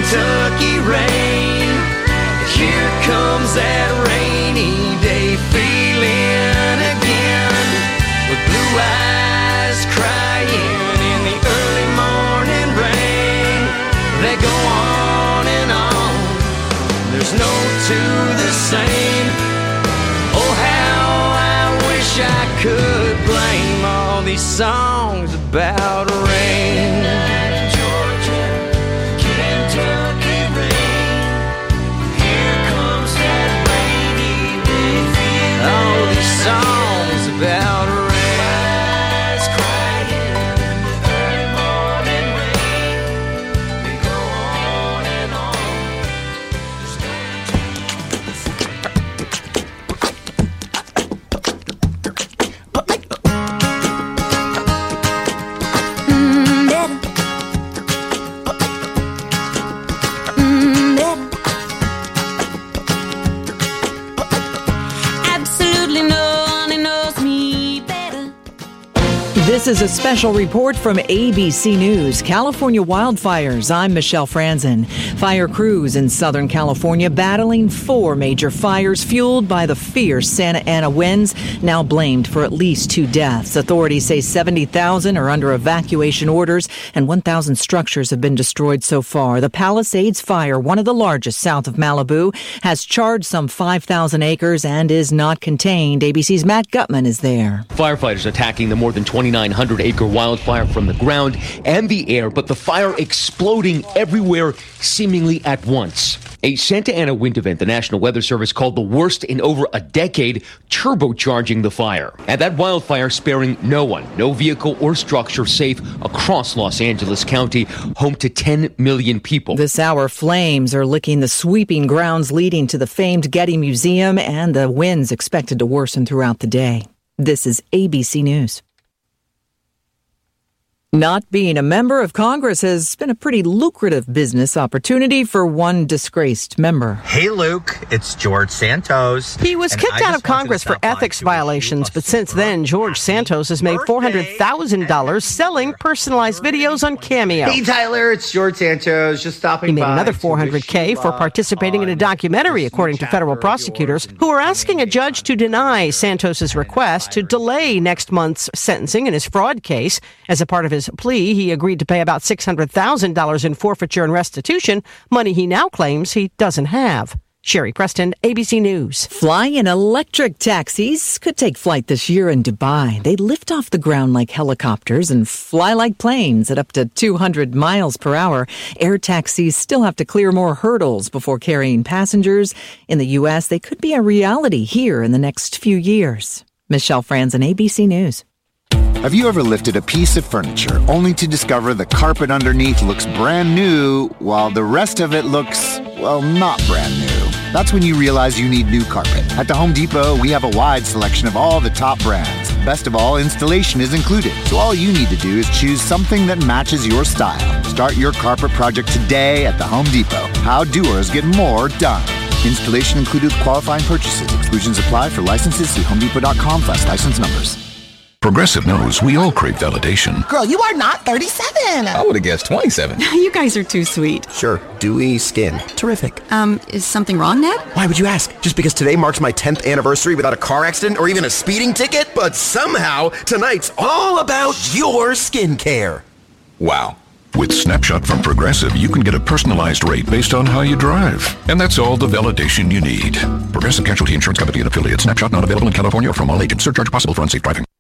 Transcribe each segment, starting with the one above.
Kentucky rain. Here comes that rainy day feeling again, with blue eyes crying in the early morning rain. They go on and on, there's no two the same. Oh, how I wish I could blame all these songs about rain. Georgia, Kentucky rain. Here comes that rainy day feeling. All these songs about rain. Eyes crying in the early morning rain. They go on and on. Absolutely no one knows me better. This is a special report from ABC News. California wildfires. I'm Michelle Franzen. Fire crews in Southern California battling 4 major fires fueled by the fierce Santa Ana winds, now blamed for at least 2 deaths. Authorities say 70,000 are under evacuation orders and 1,000 structures have been destroyed so far. The Palisades Fire, one of the largest south of Malibu, has charged some 5,000 acres and is not contained. ABC's Matt Gutman is there. Firefighters attacking the more than 2,900-acre wildfire from the ground and the air, but the fire exploding everywhere seemingly at once. A Santa Ana wind event the National Weather Service called the worst in over a decade, turbocharging the fire. And that wildfire sparing no one, no vehicle or structure safe across Los Angeles County, home to 10 million people. This hour, flames are licking the sweeping grounds leading to the famed Getty Museum, and the winds expected to worsen throughout the day. This is ABC News. Not being a member of Congress has been a pretty lucrative business opportunity for one disgraced member. Hey, Luke, it's George Santos. He was kicked out of Congress for ethics violations, but since then, George Santos has made $400,000 selling personalized videos on Cameo. Hey, Tyler, it's George Santos. Just stopping by. He made another $400K for participating in a documentary, according to federal prosecutors, who are asking a judge to deny Santos's request to delay next month's sentencing in his fraud case. As a part of his plea, he agreed to pay about $600,000 in forfeiture and restitution, money he now claims he doesn't have. Sherry Preston, ABC News. Flying electric taxis could take flight this year in Dubai. They lift off the ground like helicopters and fly like planes at up to 200 miles per hour. Air taxis still have to clear more hurdles before carrying passengers. In the U.S., they could be a reality here in the next few years. Michelle Franzen, ABC News. Have you ever lifted a piece of furniture only to discover the carpet underneath looks brand new while the rest of it looks, well, not brand new? That's when you realize you need new carpet. At the Home Depot, we have a wide selection of all the top brands. Best of all, installation is included. So all you need to do is choose something that matches your style. Start your carpet project today at the Home Depot. How doers get more done. Installation included with qualifying purchases. Exclusions apply. For licenses, see homedepot.com/license numbers. Progressive knows we all crave validation. Girl, you are not 37. I would have guessed 27. You guys are too sweet. Sure, dewy skin. Terrific. Is something wrong, Ned? Why would you ask? Just because today marks my 10th anniversary without a car accident or even a speeding ticket? But somehow, tonight's all about your skincare. Wow. With Snapshot from Progressive, you can get a personalized rate based on how you drive. And that's all the validation you need. Progressive Casualty Insurance Company and affiliates. Snapshot not available in California or from all agents. Surcharge possible for unsafe driving.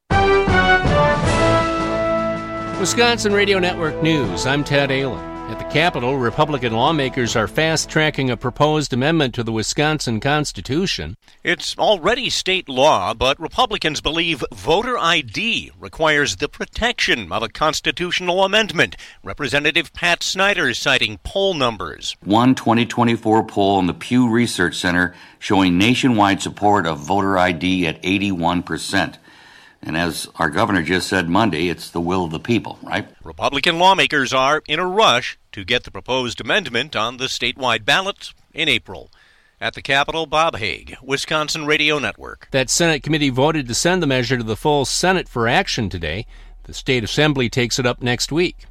Wisconsin Radio Network News. I'm Ted Allen. At the Capitol, Republican lawmakers are fast-tracking a proposed amendment to the Wisconsin Constitution. It's already state law, but Republicans believe voter ID requires the protection of a constitutional amendment. Representative Pat Snyder citing poll numbers. One 2024 poll in the Pew Research Center showing nationwide support of voter ID at 81%. And as our governor just said Monday, it's the will of the people, right? Republican lawmakers are in a rush to get the proposed amendment on the statewide ballot in April. At the Capitol, Bob Haig, Wisconsin Radio Network. That Senate committee voted to send the measure to the full Senate for action today. The state assembly takes it up next week.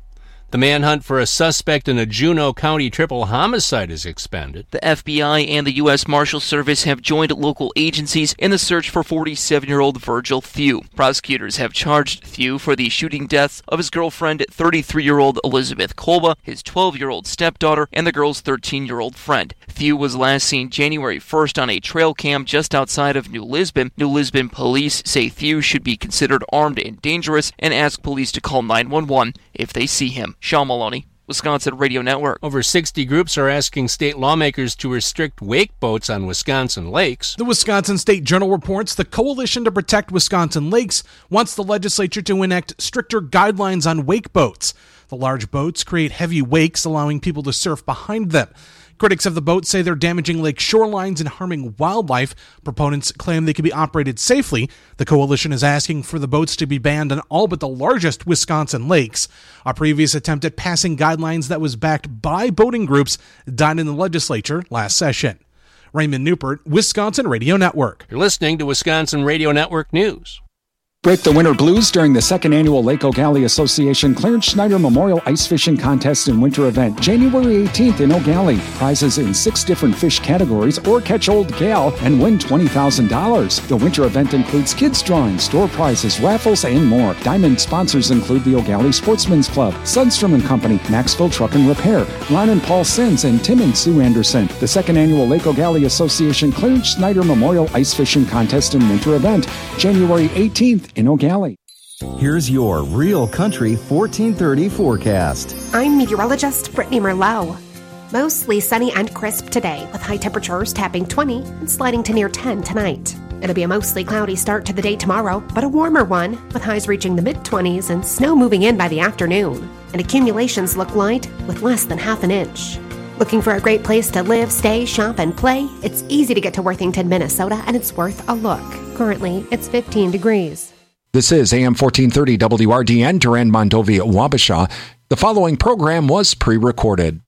The manhunt for a suspect in a Juneau County triple homicide is expanded. The FBI and the U.S. Marshal Service have joined local agencies in the search for 47-year-old Virgil Thew. Prosecutors have charged Thew for the shooting deaths of his girlfriend, 33-year-old Elizabeth Kolba, his 12-year-old stepdaughter, and the girl's 13-year-old friend. Thew was last seen January 1st on a trail cam just outside of New Lisbon. New Lisbon police say Thew should be considered armed and dangerous and ask police to call 911 if they see him. Sean Maloney, Wisconsin Radio Network. Over 60 groups are asking state lawmakers to restrict wake boats on Wisconsin lakes. The Wisconsin State Journal reports the Coalition to Protect Wisconsin Lakes wants the legislature to enact stricter guidelines on wake boats. The large boats create heavy wakes, allowing people to surf behind them. Critics of the boats say they're damaging lake shorelines and harming wildlife. Proponents claim they can be operated safely. The coalition is asking for the boats to be banned on all but the largest Wisconsin lakes. A previous attempt at passing guidelines that was backed by boating groups died in the legislature last session. Raymond Newport, Wisconsin Radio Network. You're listening to Wisconsin Radio Network News. Break the winter blues during the second annual Lake O'Galley Association Clarence Schneider Memorial Ice Fishing Contest and Winter Event, January 18th in O'Galley. Prizes in 6 different fish categories, or catch Old Gal and win $20,000. The winter event includes kids drawings, store prizes, raffles, and more. Diamond sponsors include the O'Galley Sportsman's Club, Sundstrom & Company, Maxville Truck and Repair, Ron and Paul Sins, and Tim and Sue Anderson. The second annual Lake O'Galley Association Clarence Schneider Memorial Ice Fishing Contest and Winter Event, January 18th in O'Galley. Here's your Real Country 1430 forecast. I'm meteorologist Brittany Merlot. Mostly sunny and crisp today, with high temperatures tapping 20 and sliding to near 10 tonight. It'll be a mostly cloudy start to the day tomorrow, but a warmer one, with highs reaching the mid-20s and snow moving in by the afternoon. And accumulations look light, with less than half an inch. Looking for a great place to live, stay, shop, and play? It's easy to get to Worthington, Minnesota, and it's worth a look. Currently, it's 15 degrees. This is AM 1430 WRDN, Durand, Mondovi, Wabasha. The following program was pre-recorded.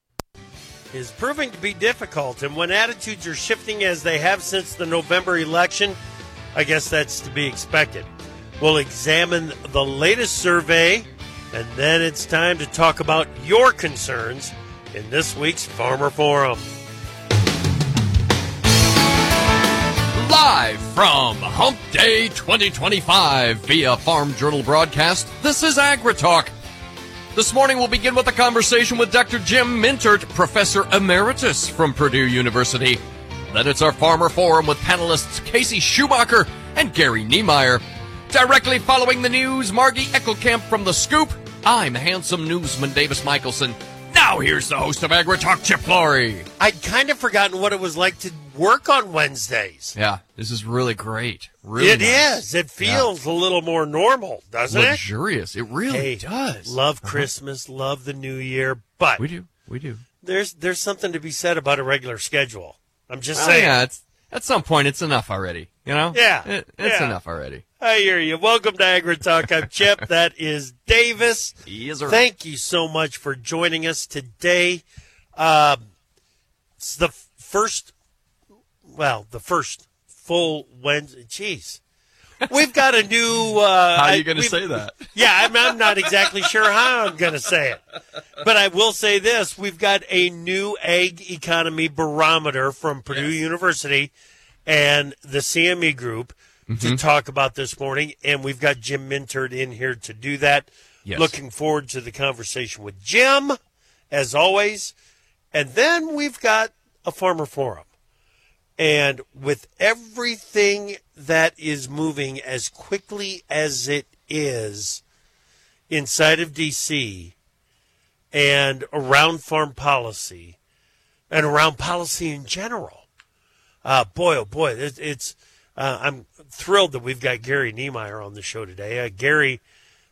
Is proving to be difficult, and when attitudes are shifting as they have since the November election, I guess that's to be expected. We'll examine the latest survey, and then it's time to talk about your concerns in this week's Farmer Forum. Live from Hump Day 2025 via Farm Journal broadcast, this is AgriTalk. This morning we'll begin with a conversation with Dr. Jim Mintert, Professor Emeritus from Purdue University. Then it's our Farmer Forum with panelists Casey Schumacher and Gary Niemeyer. Directly following the news, Margie Eckelkamp from The Scoop. I'm handsome newsman Davis Michelson. Now here's the host of AgriTalk, Chip Flory. I'd kind of forgotten what it was like to work on Wednesdays. Yeah, this is really great. Really It nice. is. It feels a little more normal, doesn't Luxurious. It really does. Love Christmas, love the New Year, but We do. There's something to be said about a regular schedule. I'm just saying. Yeah, at some point it's enough already. You know? Yeah. It's enough already. I hear you. Welcome to AgriTalk. I'm Chip. That is Davis. Yes, sir. Thank you so much for joining us today. It's the first full Wednesday. Jeez. We've got a new... How are you going to say that? Yeah, I'm not exactly sure how I'm going to say it. But I will say this. We've got a new ag economy barometer from Purdue University and the CME Group to talk about this morning. And we've got Jim Mintert in here to do that. Yes. Looking forward to the conversation with Jim, as always. And then we've got a Farmer Forum. And with everything that is moving as quickly as it is inside of D.C. and around farm policy and around policy in general, I'm thrilled that we've got Gary Niemeyer on the show today. Gary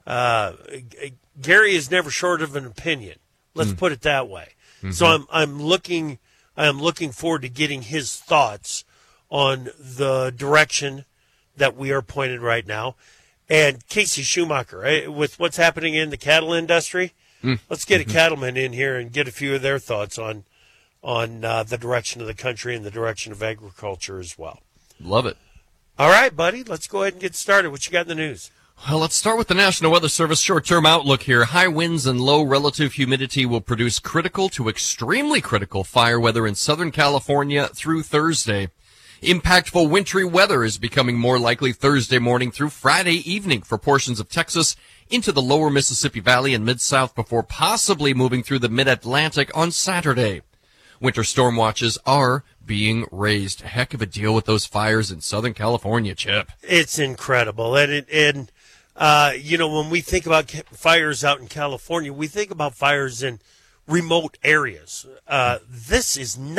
is never short of an opinion. Let's put it that way. Mm-hmm. So I'm looking forward to getting his thoughts on the direction that we are pointed right now. And Casey Schumacher, with what's happening in the cattle industry, let's get a cattleman in here and get a few of their thoughts on the direction of the country and the direction of agriculture as well. Love it. All right, buddy, let's go ahead and get started. What you got in the news? Well, let's start with the National Weather Service short-term outlook here. High winds and low relative humidity will produce critical to extremely critical fire weather in Southern California through Thursday. Impactful wintry weather is becoming more likely Thursday morning through Friday evening for portions of Texas into the lower Mississippi Valley and Mid-South before possibly moving through the Mid-Atlantic on Saturday. Winter storm watches are being raised. A heck of a deal with those fires in Southern California, Chip. It's incredible. And when we think about fires out in California, we think about fires in remote areas. This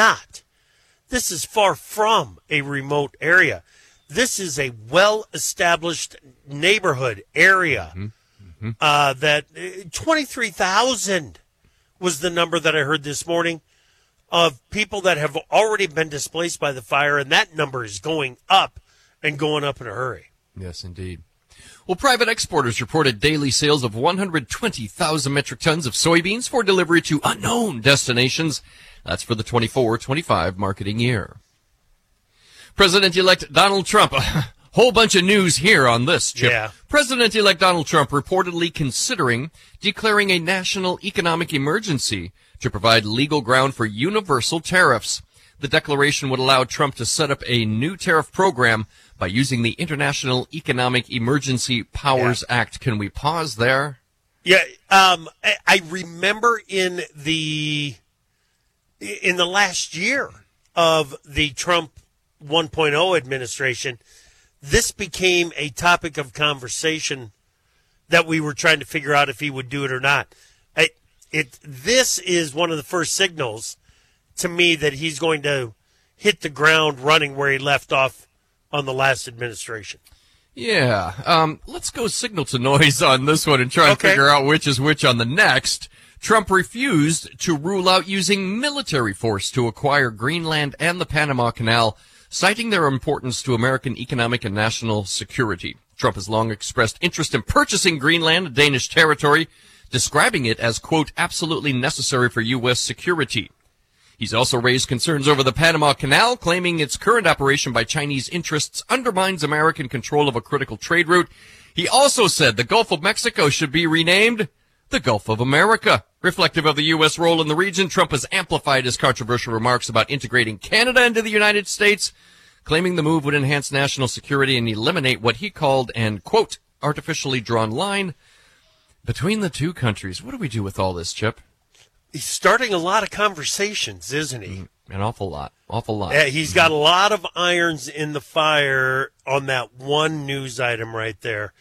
is far from a remote area. This is a well-established neighborhood area. That 23,000 was the number that I heard this morning of people that have already been displaced by the fire, and that number is going up and going up in a hurry. Yes, indeed. Well, private exporters reported daily sales of 120,000 metric tons of soybeans for delivery to unknown destinations. That's for the 24-25 marketing year. President-elect Donald Trump, a whole bunch of news here on this, Chip. Yeah. President-elect Donald Trump reportedly considering declaring a national economic emergency to provide legal ground for universal tariffs. The declaration would allow Trump to set up a new tariff program by using the International Economic Emergency Powers Act. Can we pause there? Yeah, I remember in the last year of the Trump 1.0 administration, this became a topic of conversation that we were trying to figure out if he would do it or not. This is one of the first signals to me that he's going to hit the ground running where he left off on the last administration. Yeah. Let's go signal to noise on this one and try and figure out which is which on the next. Trump refused to rule out using military force to acquire Greenland and the Panama Canal, citing their importance to American economic and national security. Trump has long expressed interest in purchasing Greenland, a Danish territory, describing it as, quote, absolutely necessary for U.S. security. He's also raised concerns over the Panama Canal, claiming its current operation by Chinese interests undermines American control of a critical trade route. He also said the Gulf of Mexico should be renamed the Gulf of America. Reflective of the U.S. role in the region, Trump has amplified his controversial remarks about integrating Canada into the United States, claiming the move would enhance national security and eliminate what he called an, quote, artificially drawn line between the two countries. What do we do with all this, Chip? He's starting a lot of conversations, isn't he? An awful lot. Yeah, he's got a lot of irons in the fire on that one news item right there.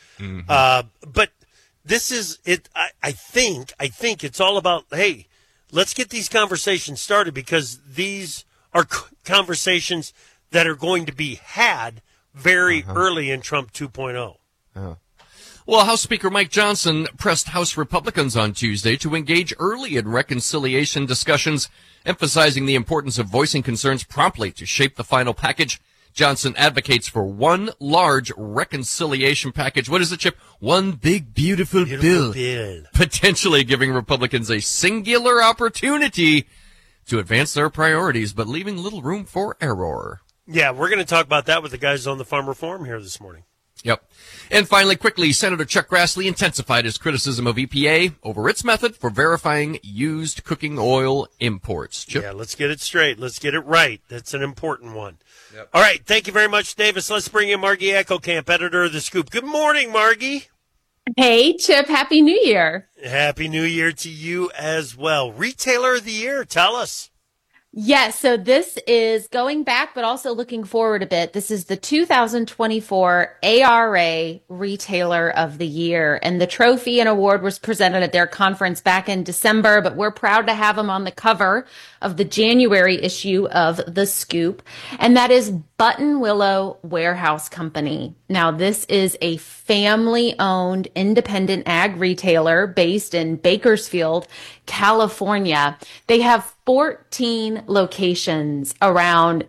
But this is it. I think it's all about, hey, let's get these conversations started, because these are conversations that are going to be had very early in Trump 2.0. Well, House Speaker Mike Johnson pressed House Republicans on Tuesday to engage early in reconciliation discussions, emphasizing the importance of voicing concerns promptly to shape the final package. Johnson advocates for one large reconciliation package. What is it, Chip? One big, beautiful bill. Potentially giving Republicans a singular opportunity to advance their priorities, but leaving little room for error. Yeah, we're going to talk about that with the guys on the Farm Reform here this morning. Yep. And finally, quickly, Senator Chuck Grassley intensified his criticism of EPA over its method for verifying used cooking oil imports. Chip? Yeah, let's get it straight. Let's get it right. That's an important one. Yep. All right. Thank you very much, Davis. Let's bring in Margie Eckelkamp, editor of The Scoop. Good morning, Margie. Hey, Chip. Happy New Year. Happy New Year to you as well. Retailer of the Year. Tell us. Yes, so this is going back, but also looking forward a bit. This is the 2024 ARA Retailer of the Year, and the trophy and award was presented at their conference back in December, but we're proud to have them on the cover of the January issue of The Scoop, and that is Buttonwillow Warehouse Company. Now, this is a family-owned independent ag retailer based in Bakersfield, California. They have 10 locations around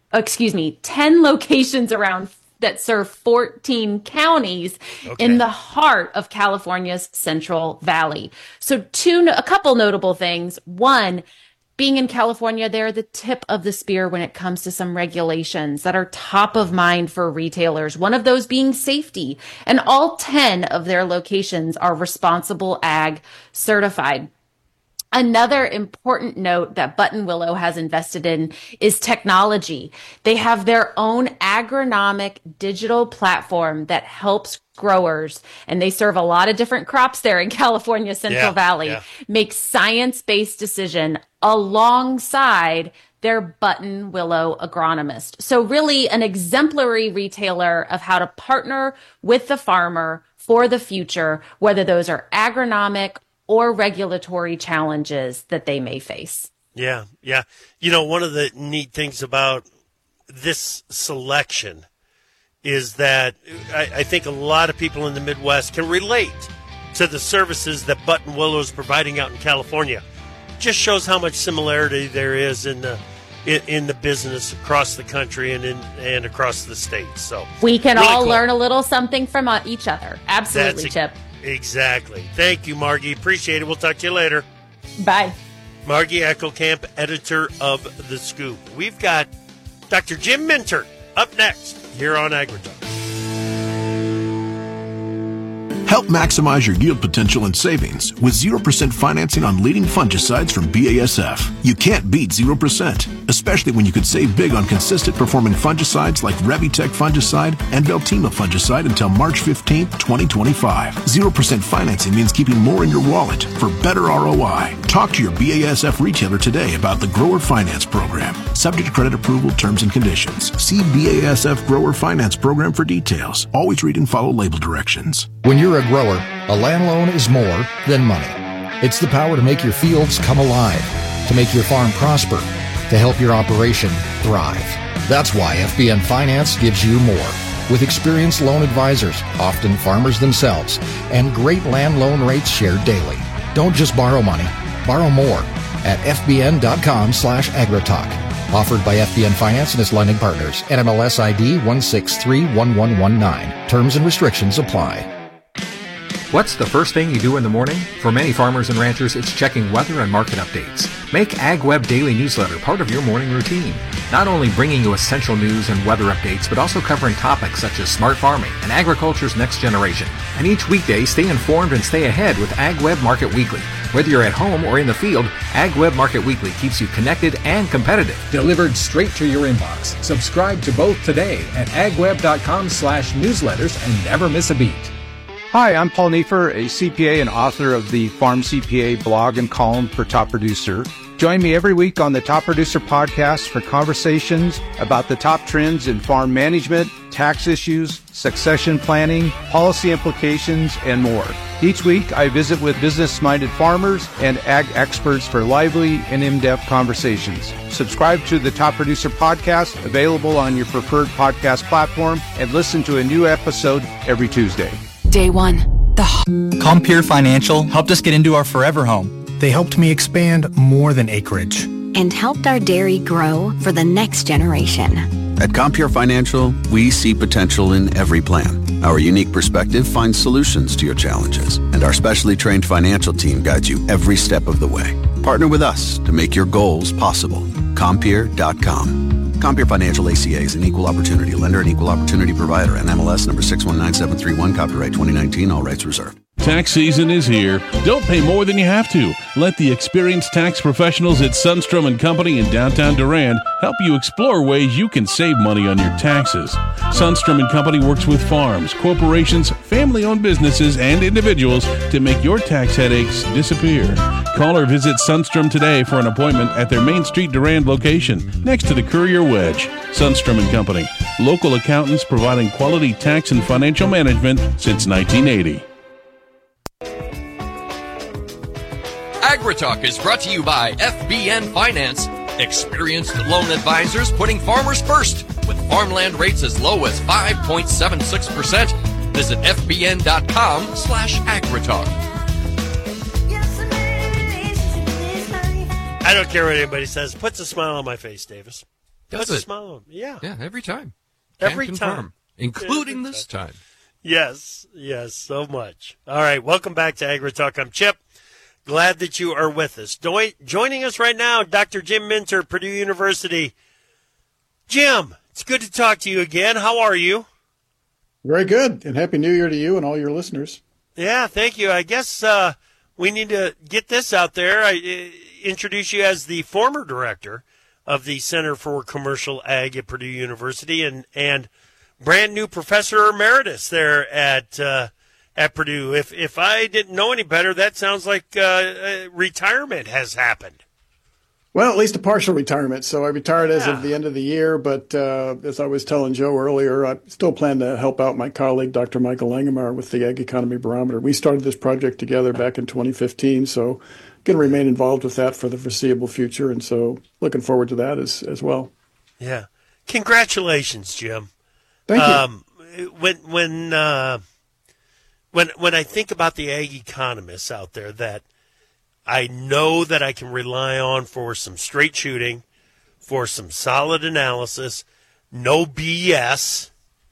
that serve 14 counties in the heart of California's Central Valley. So a couple notable things. One, being in California, they're the tip of the spear when it comes to some regulations that are top of mind for retailers, one of those being safety. And all 10 of their locations are Responsible Ag certified. Another important note that Buttonwillow has invested in is technology. They have their own agronomic digital platform that helps growers, and they serve a lot of different crops there in California Central Valley, make science-based decision alongside their Buttonwillow agronomist. So really an exemplary retailer of how to partner with the farmer for the future, whether those are agronomic or regulatory challenges that they may face. Yeah. You know, one of the neat things about this selection is that I think a lot of people in the Midwest can relate to the services that Buttonwillow is providing out in California. Just shows how much similarity there is in the business across the country and across the states. So we can really all cool. learn a little something from each other. Absolutely, Chip. Exactly. Thank you, Margie. Appreciate it. We'll talk to you later. Bye. Margie Eckelkamp, editor of The Scoop. We've got Dr. Jim Mintert up next here on AgriTalk. Help maximize your yield potential and savings with 0% financing on leading fungicides from BASF. You can't beat 0%, especially when you could save big on consistent performing fungicides like Revitec fungicide and Veltima fungicide until March 15, 2025. 0% financing means keeping more in your wallet for better ROI. Talk to your BASF retailer today about the Grower Finance Program. Subject to credit approval, terms and conditions. See BASF Grower Finance Program for details. Always read and follow label directions. When you're a grower, a land loan is more than money. It's the power to make your fields come alive, to make your farm prosper, to help your operation thrive. That's why FBN Finance gives you more. With experienced loan advisors, often farmers themselves, and great land loan rates shared daily. Don't just borrow money, borrow more at fbn.com/agritalk. Offered by FBN Finance and its lending partners. NMLS ID 1631119. Terms and restrictions apply. What's the first thing you do in the morning? For many farmers and ranchers, it's checking weather and market updates. Make AgWeb Daily Newsletter part of your morning routine. Not only bringing you essential news and weather updates, but also covering topics such as smart farming and agriculture's next generation. And each weekday, stay informed and stay ahead with AgWeb Market Weekly. Whether you're at home or in the field, AgWeb Market Weekly keeps you connected and competitive. Delivered straight to your inbox. Subscribe to both today at agweb.com/newsletters and never miss a beat. Hi, I'm Paul Neiffer, a CPA and author of the Farm CPA blog and column for Top Producer. Join me every week on the Top Producer podcast for conversations about the top trends in farm management, tax issues, succession planning, policy implications, and more. Each week, I visit with business-minded farmers and ag experts for lively and in-depth conversations. Subscribe to the Top Producer podcast, available on your preferred podcast platform, and listen to a new episode every Tuesday. Day one. Compeer Financial helped us get into our forever home. They helped me expand more than acreage. And helped our dairy grow for the next generation. At Compeer Financial, we see potential in every plan. Our unique perspective finds solutions to your challenges, and our specially trained financial team guides you every step of the way. Partner with us to make your goals possible. Compeer.com. Compeer Financial ACA is an equal opportunity lender and equal opportunity provider. NMLS number 619731, copyright 2019, all rights reserved. Tax season is here. Don't pay more than you have to. Let the experienced tax professionals at Sundstrom & Company in downtown Durand help you explore ways you can save money on your taxes. Sundstrom & Company works with farms, corporations, family-owned businesses, and individuals to make your tax headaches disappear. Call or visit Sundstrom today for an appointment at their Main Street Durand location next to the Courier Wedge. Sundstrom & Company, local accountants providing quality tax and financial management since 1980. AgriTalk is brought to you by FBN Finance. Experienced loan advisors putting farmers first with farmland rates as low as 5.76%. Visit fbn.com/agritalk. I don't care what anybody says. Puts a smile on my face, Davis. Puts a smile on me. Yeah. Yeah, every time. Every Can time. confirm. Including this time. Yes, so much. All right, welcome back to AgriTalk. I'm Chip. Glad that you are with us. Joining us right now, Dr. Jim Mintert, Purdue University. Jim, it's good to talk to you again. How are you? Very good, and Happy New Year to you and all your listeners. Yeah, thank you. I guess we need to get this out there. I introduce you as the former director of the Center for Commercial Ag at Purdue University and brand new professor emeritus there at Purdue. If I didn't know any better, that sounds like retirement has happened. Well, at least a partial retirement. So I retired as of the end of the year, but as I was telling Joe earlier, I still plan to help out my colleague, Dr. Michael Langemeier, with the Ag Economy Barometer. We started this project together back in 2015, so going to remain involved with that for the foreseeable future, and so looking forward to that as well. Yeah. Congratulations, Jim. Thank you. When I think about the ag economists out there that I know that I can rely on for some straight shooting, for some solid analysis, no BS,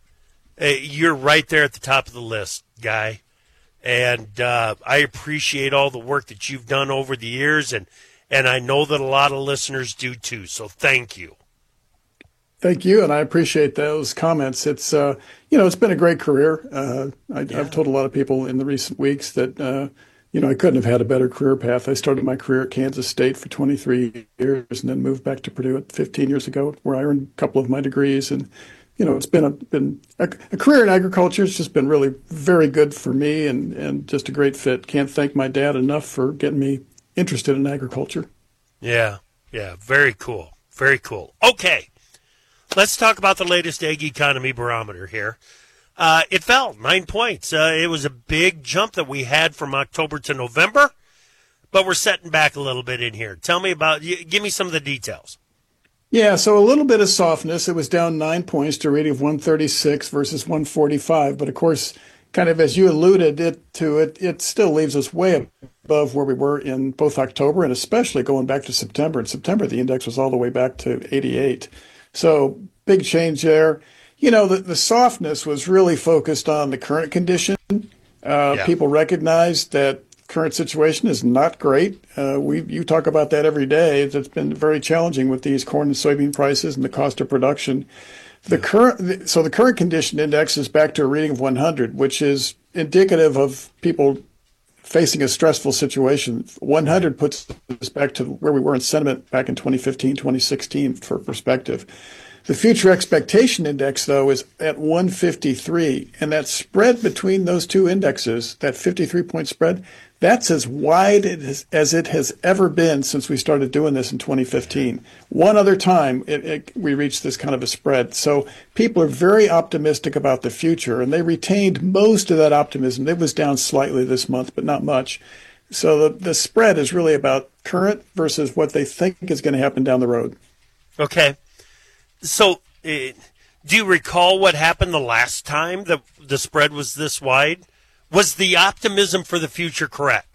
you're right there at the top of the list, Guy. And I appreciate all the work that you've done over the years, and I know that a lot of listeners do too, so thank you. Thank you, and I appreciate those comments. It's it's been a great career. I've told a lot of people in the recent weeks that I couldn't have had a better career path. I started my career at Kansas State for 23 years, and then moved back to Purdue 15 years ago, where I earned a couple of my degrees. And it's been a career in agriculture. It's just been really very good for me, and just a great fit. Can't thank my dad enough for getting me interested in agriculture. Yeah, very cool, very cool. Okay. Let's talk about the latest Ag Economy Barometer here. It fell 9 points. It was a big jump that we had from October to November, but we're setting back a little bit in here. Tell me give me some of the details. Yeah, so a little bit of softness. It was down 9 points to a rating of 136 versus 145. But, of course, kind of as you alluded it still leaves us way above where we were in both October and especially going back to September. In September, the index was all the way back to 88. So big change there. The softness was really focused on the current condition. People recognize that current situation is not great. You talk about that every day. It's been very challenging with these corn and soybean prices and the cost of production. The current condition index is back to a reading of 100, which is indicative of people facing a stressful situation. 100 puts us back to where we were in sentiment back in 2015, 2016 for perspective. The future expectation index, though, is at 153, and that spread between those two indexes, that 53-point spread, that's as wide as it has ever been since we started doing this in 2015. One other time we reached this kind of a spread. So people are very optimistic about the future, and they retained most of that optimism. It was down slightly this month, but not much. So the spread is really about current versus what they think is going to happen down the road. Okay. So do you recall what happened the last time the spread was this wide? Was the optimism for the future correct?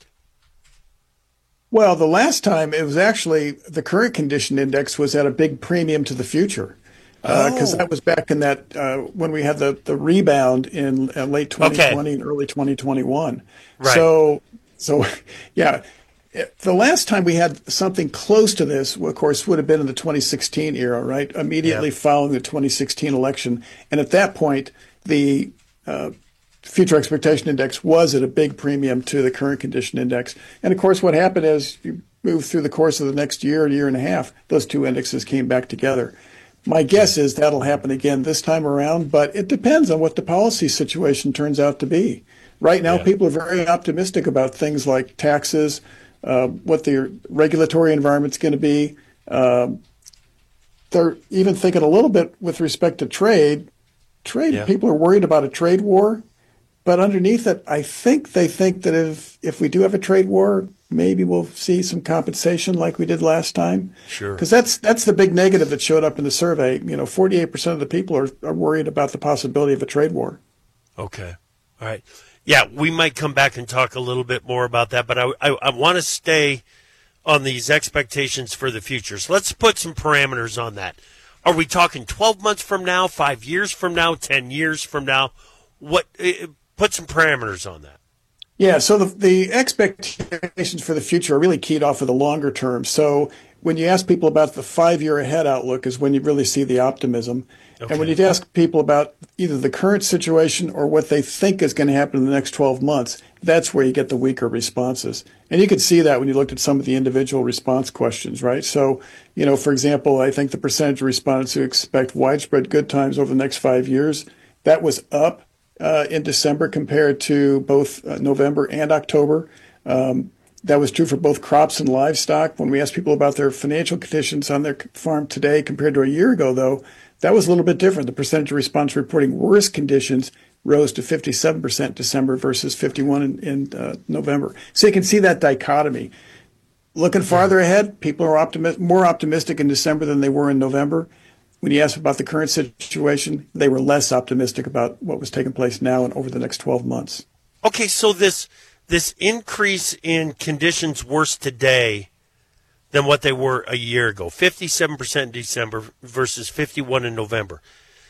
Well, the last time it was actually the current condition index was at a big premium to the future. Because that was back in that when we had the rebound in late 2020 and early 2021. Right. So yeah. The last time we had something close to this, of course, would have been in the 2016 era, right? Immediately following the 2016 election. And at that point, the future expectation index was at a big premium to the current condition index. And, of course, what happened is you move through the course of the next year and a half, those two indexes came back together. My guess is that'll happen again this time around, but it depends on what the policy situation turns out to be. Right now, people are very optimistic about things like taxes, what the regulatory environment's going to be. They're even thinking a little bit with respect to trade. People are worried about a trade war, but underneath it, I think they think that if we do have a trade war, maybe we'll see some compensation like we did last time. Sure. Because that's the big negative that showed up in the survey. 48% of the people are worried about the possibility of a trade war. Okay. All right. Yeah, we might come back and talk a little bit more about that, but I want to stay on these expectations for the future. So let's put some parameters on that. Are we talking 12 months from now, 5 years from now, 10 years from now? Put some parameters on that. Yeah, so the expectations for the future are really keyed off of the longer term. So when you ask people about the 5-year ahead outlook is when you really see the optimism. Okay. And when you ask people about either the current situation or what they think is going to happen in the next 12 months, that's where you get the weaker responses. And you could see that when you looked at some of the individual response questions, right? So, for example, I think the percentage of respondents who expect widespread good times over the next 5 years, that was up in December compared to both November and October. That was true for both crops and livestock. When we asked people about their financial conditions on their farm today compared to a year ago, though, that was a little bit different. The percentage of response reporting worse conditions rose to 57% December versus 51% in November. So you can see that dichotomy. Looking farther ahead, people are more optimistic in December than they were in November. When you ask about the current situation, they were less optimistic about what was taking place now and over the next 12 months. Okay, so this increase in conditions worse today than what they were a year ago, 57% in December versus 51% in November.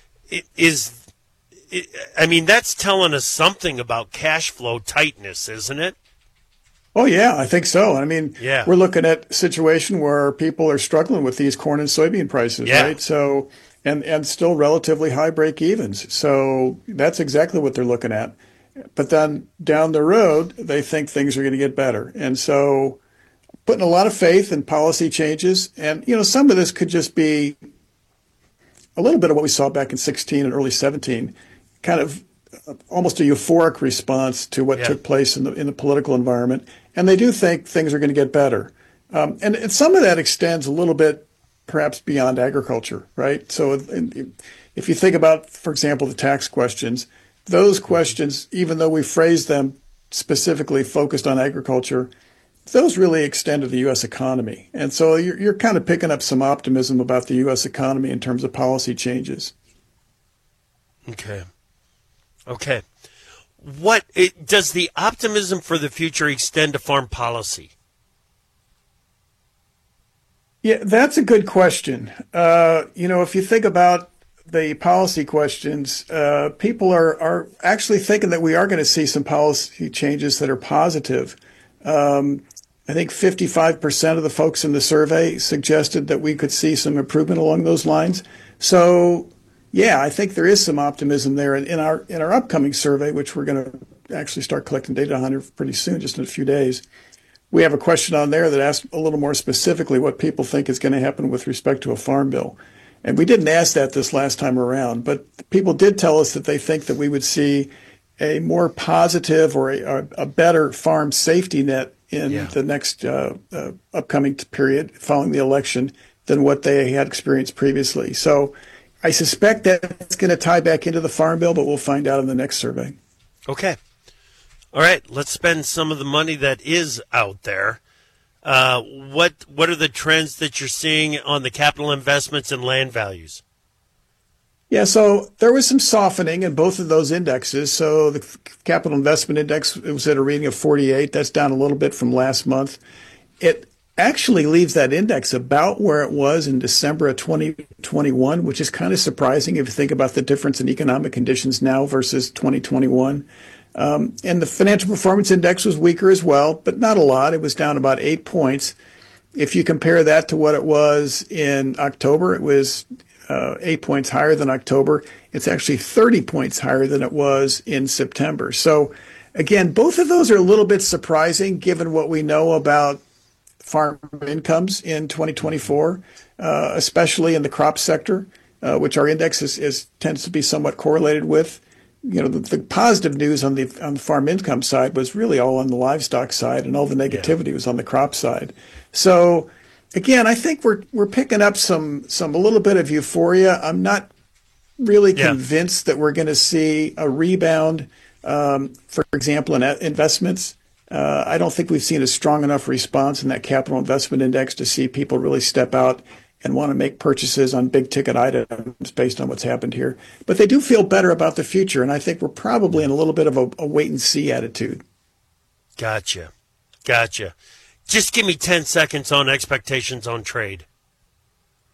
That's telling us something about cash flow tightness, isn't it? Oh, yeah, I think so. We're looking at a situation where people are struggling with these corn and soybean prices, right? So, and still relatively high break evens. So that's exactly what they're looking at. But then down the road, they think things are going to get better. And so putting a lot of faith in policy changes. And, some of this could just be a little bit of what we saw back in 16 and early 17, kind of almost a euphoric response to what took place in the political environment. And they do think things are going to get better. And some of that extends a little bit perhaps beyond agriculture, right? So if you think about, for example, the tax questions, those questions, even though we phrased them specifically focused on agriculture, those really extend to the U.S. economy. And so you're kind of picking up some optimism about the U.S. economy in terms of policy changes. Okay. Does the optimism for the future extend to farm policy? Yeah, that's a good question. If you think about the policy questions, people are actually thinking that we are going to see some policy changes that are positive. I think 55% of the folks in the survey suggested that we could see some improvement along those lines. So, yeah, I think there is some optimism there. In our upcoming survey, which we're going to actually start collecting data on pretty soon, just in a few days, we have a question on there that asks a little more specifically what people think is going to happen with respect to a farm bill. And we didn't ask that this last time around, but people did tell us that they think that we would see a more positive or a better farm safety net in the next upcoming period following the election than what they had experienced previously. So I suspect that it's going to tie back into the farm bill, but we'll find out in the next survey. Okay. All right. Let's spend some of the money that is out there. What are the trends that you're seeing on the capital investments and land values? Yeah, so there was some softening in both of those indexes. So the capital investment index, it was at a reading of 48. That's down a little bit from last month. It actually leaves that index about where it was in December of 2021, which is kind of surprising if you think about the difference in economic conditions now versus 2021. And the financial performance index was weaker as well, but not a lot. It was down about 8 points. If you compare that to what it was in October, it was 8 points higher than October. It's actually 30 points higher than it was in September. So again, both of those are a little bit surprising given what we know about farm incomes in 2024, especially in the crop sector, which our index tends to be somewhat correlated with. The positive news on the farm income side was really all on the livestock side, and all the negativity was on the crop side. So again, I think we're picking up a little bit of euphoria. I'm not really convinced that we're going to see a rebound, for example, in investments. I don't think we've seen a strong enough response in that capital investment index to see people really step out and want to make purchases on big ticket items based on what's happened here. But they do feel better about the future, and I think we're probably in a little bit of a wait and see attitude. Gotcha. Just give me 10 seconds on expectations on trade.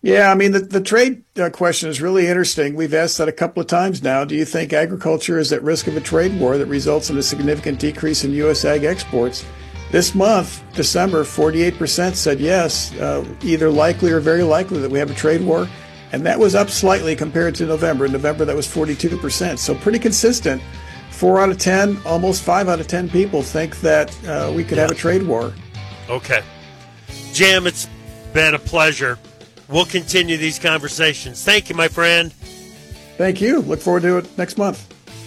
Yeah, I mean, the trade question is really interesting. We've asked that a couple of times now. Do you think agriculture is at risk of a trade war that results in a significant decrease in U.S. ag exports? This month, December, 48% said yes, either likely or very likely that we have a trade war. And that was up slightly compared to November. In November, that was 42%. So pretty consistent. 4 out of 10, almost 5 out of 10 people think that we could have a trade war. Okay. Jim, it's been a pleasure. We'll continue these conversations. Thank you, my friend. Thank you. Look forward to it next month.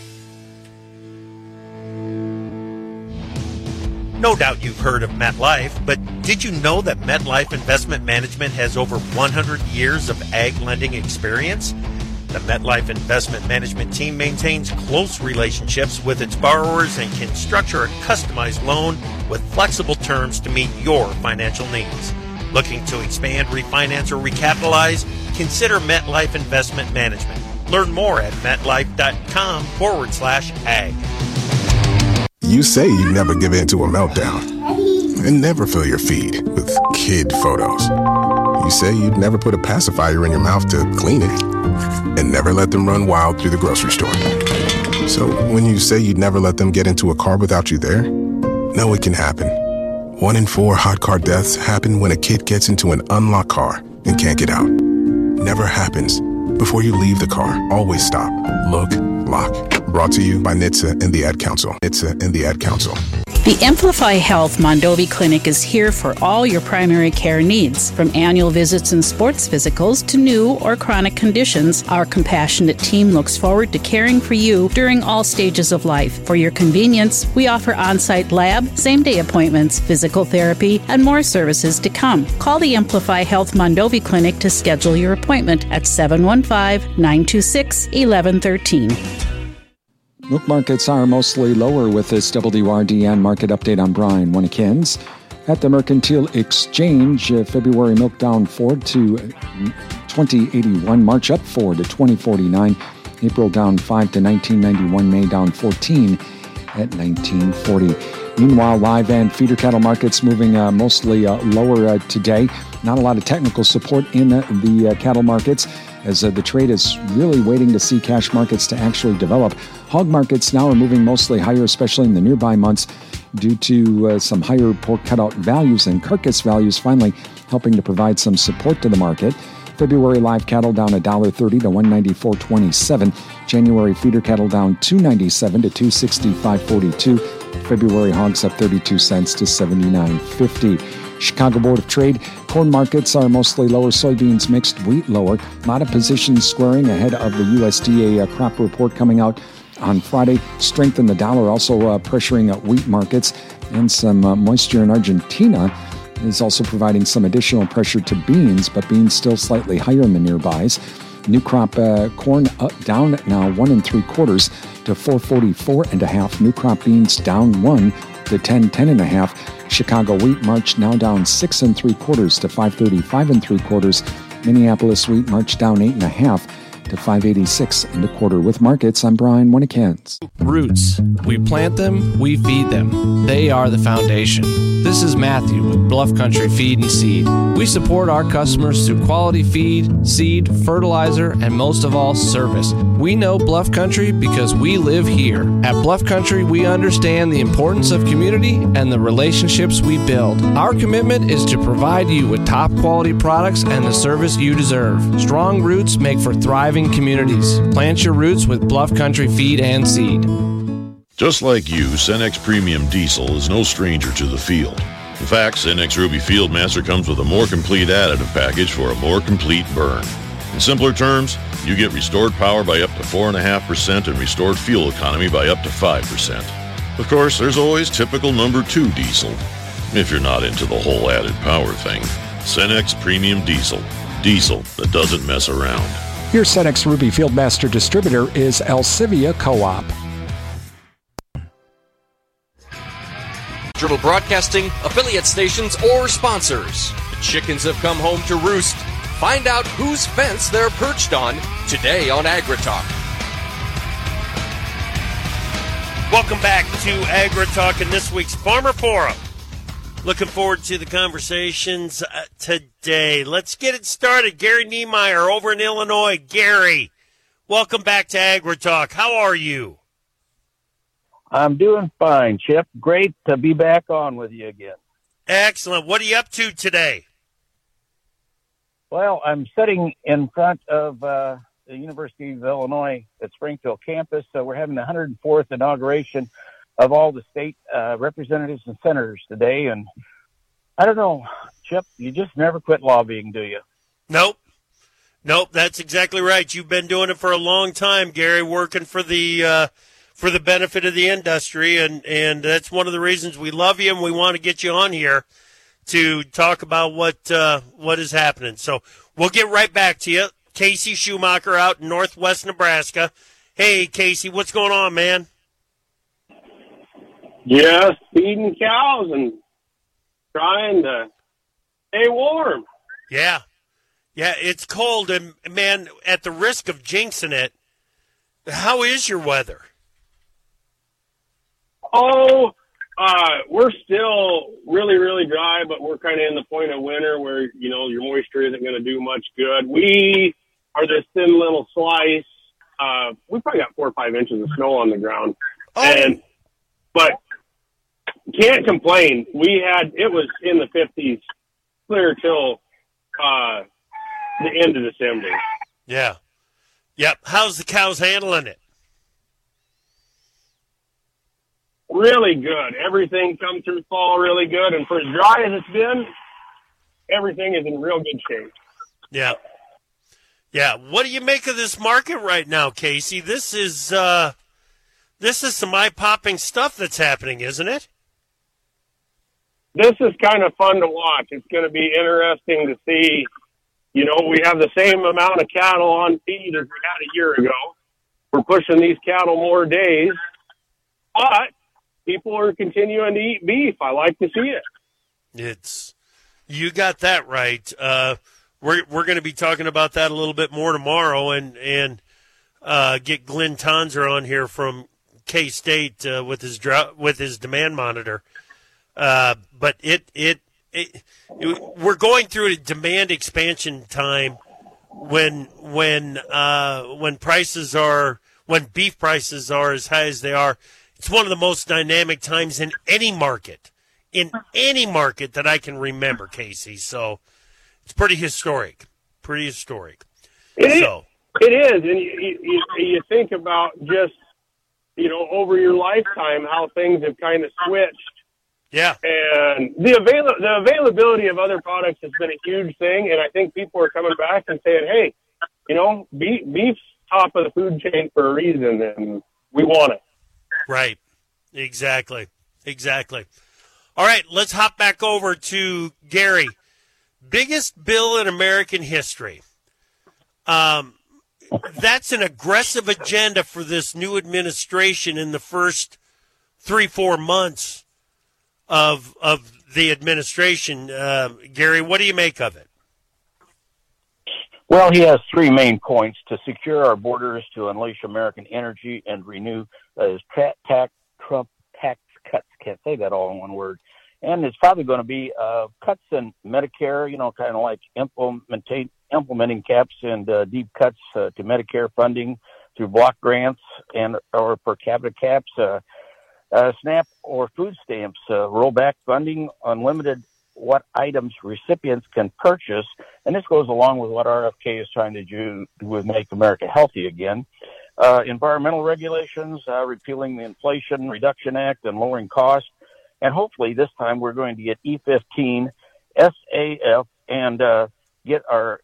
No doubt you've heard of MetLife, but did you know that MetLife Investment Management has over 100 years of ag lending experience? The MetLife Investment Management team maintains close relationships with its borrowers and can structure a customized loan with flexible terms to meet your financial needs. Looking to expand, refinance, or recapitalize? Consider MetLife Investment Management. Learn more at metlife.com/ag. You say you never give in to a meltdown and never fill your feed with kid photos. You say you'd never put a pacifier in your mouth to clean it and never let them run wild through the grocery store. So when you say you'd never let them get into a car without you there, no, it can happen. 1 in 4 hot car deaths happen when a kid gets into an unlocked car and can't get out. Never happens. Before you leave the car, always stop, look, lock. Brought to you by NHTSA and the Ad Council. NHTSA and the Ad Council. The Amplify Health Mondovi Clinic is here for all your primary care needs. From annual visits and sports physicals to new or chronic conditions, our compassionate team looks forward to caring for you during all stages of life. For your convenience, we offer on-site lab, same-day appointments, physical therapy, and more services to come. Call the Amplify Health Mondovi Clinic to schedule your appointment at 715-926-1113. Milk markets are mostly lower with this WRDN market update. I'm Brian Winnekins. At the Mercantile Exchange, February milk down 4 to 2081, March up 4 to 2049, April down 5 to 1991, May down 14 at 1940. Meanwhile, live and feeder cattle markets moving mostly lower today. Not a lot of technical support in the cattle markets, as the trade is really waiting to see cash markets to actually develop. Hog markets now are moving mostly higher, especially in the nearby months, due to some higher pork cutout values and carcass values finally helping to provide some support to the market. February live cattle down $1.30 to $194.27. January feeder cattle down $2.97 to $265.42. February hogs up 32 cents to $79.50. Chicago Board of Trade, corn markets are mostly lower, soybeans mixed, wheat lower. A lot of positions squaring ahead of the USDA crop report coming out on Friday. Strength in the dollar also pressuring wheat markets, and some moisture in Argentina is also providing some additional pressure to beans, but beans still slightly higher in the nearbys. New crop corn down now 1 3/4 to 444.5. New crop beans down 1 to 10.5. Chicago wheat March now down 6 3/4 to 535 3/4. Minneapolis wheat March down 8.5 to 586 1/4. With markets, I'm Brian Winnekins. Roots. We plant them, we feed them. They are the foundation. This is Matthew with Bluff Country Feed and Seed. We support our customers through quality feed, seed, fertilizer, and most of all, service. We know Bluff Country because we live here. At Bluff Country, we understand the importance of community and the relationships we build. Our commitment is to provide you with top quality products and the service you deserve. Strong roots make for thriving communities. Plant your roots with Bluff Country Feed and Seed. Just like you, Cenex Premium Diesel is no stranger to the field. In fact, Cenex Ruby Fieldmaster comes with a more complete additive package for a more complete burn. In simpler terms, you get restored power by up to 4.5% and restored fuel economy by up to 5%. Of course, there's always typical number 2 diesel, if you're not into the whole added power thing. Cenex Premium Diesel. Diesel that doesn't mess around. Your Cenex Ruby Fieldmaster distributor is Alcivia Co-op. Journal Broadcasting, affiliate stations, or sponsors. The chickens have come home to roost. Find out whose fence they're perched on today on AgriTalk. Welcome back to AgriTalk and this week's Farmer Forum. Looking forward to the conversations today. Let's get it started. Gary Niemeyer over in Illinois. Gary, welcome back to AgriTalk. How are you? I'm doing fine, Chip. Great to be back on with you again. Excellent. What are you up to today? Well, I'm sitting in front of the University of Illinois at Springfield campus. So we're having the 104th inauguration of all the state representatives and senators today. And I don't know, Chip, you just never quit lobbying, do you? Nope, that's exactly right. You've been doing it for a long time, Gary, working for the benefit of the industry. And that's one of the reasons we love you and we want to get you on here to talk about what is happening. So we'll get right back to you. Casey Schumacher out in northwest Nebraska. Hey, Casey, what's going on, man? Just feeding cows and trying to stay warm. Yeah, it's cold. And, man, at the risk of jinxing it, how is your weather? We're still really, really dry, but we're kind of in the point of winter where, you know, your moisture isn't going to do much good. We are this thin little slice. We probably got 4 or 5 inches of snow on the ground. But can't complain. It was in the 50s clear till the end of December. Yeah. Yep. How's the cows handling it? Really good. Everything come through fall really good, and for as dry as it's been, everything is in real good shape. Yeah. Yeah. What do you make of this market right now, Casey? This is some eye-popping stuff that's happening, isn't it? This is kind of fun to watch. It's going to be interesting to see. You know, we have the same amount of cattle on feed as we had a year ago. We're pushing these cattle more days, but people are continuing to eat beef. I like to see it. You got that right. We're going to be talking about that a little bit more tomorrow, and get Glenn Tonzer on here from K-State with his demand monitor. But we're going through a demand expansion time when beef prices are as high as they are. It's one of the most dynamic times in any market that I can remember, Casey. So it's pretty historic. It is, and you think about just, you know, over your lifetime how things have kind of switched. Yeah. And the availability of other products has been a huge thing, and I think people are coming back and saying, hey, you know, beef's top of the food chain for a reason, and we want it. Right. Exactly. All right, let's hop back over to Gary. Biggest bill in American history. That's an aggressive agenda for this new administration in the first 3-4 months of the administration. Gary, what do you make of it? Well, he has 3 main points: to secure our borders, to unleash American energy, and renew his Trump tax cuts. Can't say that all in one word. And it's probably going to be cuts in Medicare, you know, kind of like implementing caps and deep cuts to Medicare funding through block grants or per capita caps, SNAP or food stamps, rollback funding, unlimited what items recipients can purchase. And this goes along with what RFK is trying to do with Make America Healthy Again. Environmental regulations, repealing the Inflation Reduction Act and lowering costs. And hopefully this time we're going to get E15, SAF, and get our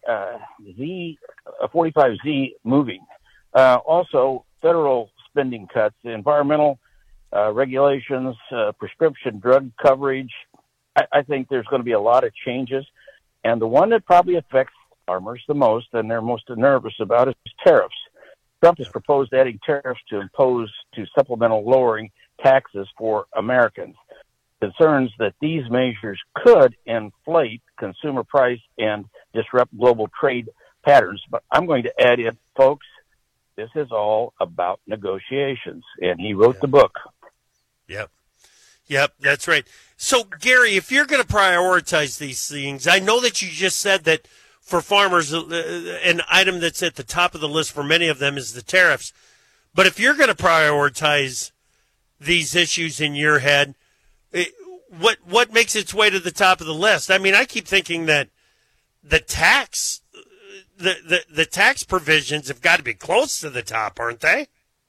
45Z moving. Also, federal spending cuts, environmental regulations, prescription drug coverage. I think there's going to be a lot of changes. And the one that probably affects farmers the most, and they're most nervous about, is tariffs. Trump has proposed adding tariffs to supplemental lowering taxes for Americans. Concerns that these measures could inflate consumer price and disrupt global trade patterns. But I'm going to add in, folks, this is all about negotiations. And he wrote the book. Yep. Yep, that's right. So, Gary, if you're going to prioritize these things, I know that you just said that for farmers, an item that's at the top of the list for many of them is the tariffs. But if you're going to prioritize these issues in your head, what makes its way to the top of the list? I mean, I keep thinking that the tax provisions have got to be close to the top, aren't they?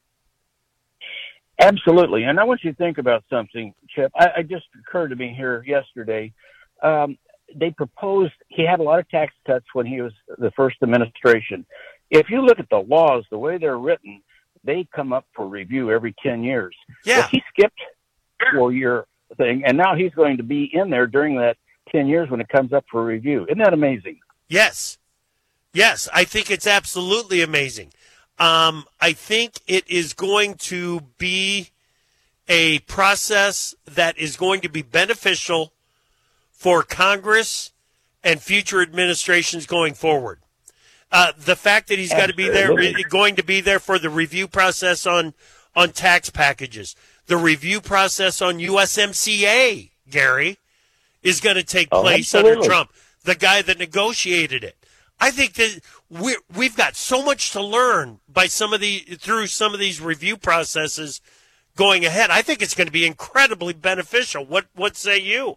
Absolutely. And I want you to think about something, Chip. I just occurred to me here yesterday. They proposed, he had a lot of tax cuts when he was the first administration. If you look at the laws, the way they're written, they come up for review every 10 years. Yeah. Well, he skipped a 4-year thing, and now he's going to be in there during that 10 years when it comes up for review. Isn't that amazing? Yes. Yes, I think it's absolutely amazing. I think it is going to be a process that is going to be beneficial for Congress and future administrations going forward. The fact that he's got to be there, going to be there for the review process on tax packages, the review process on USMCA, Gary, is going to take place under Trump, the guy that negotiated it. I think that we've got so much to learn through some of these review processes going ahead. I think it's going to be incredibly beneficial. What say you?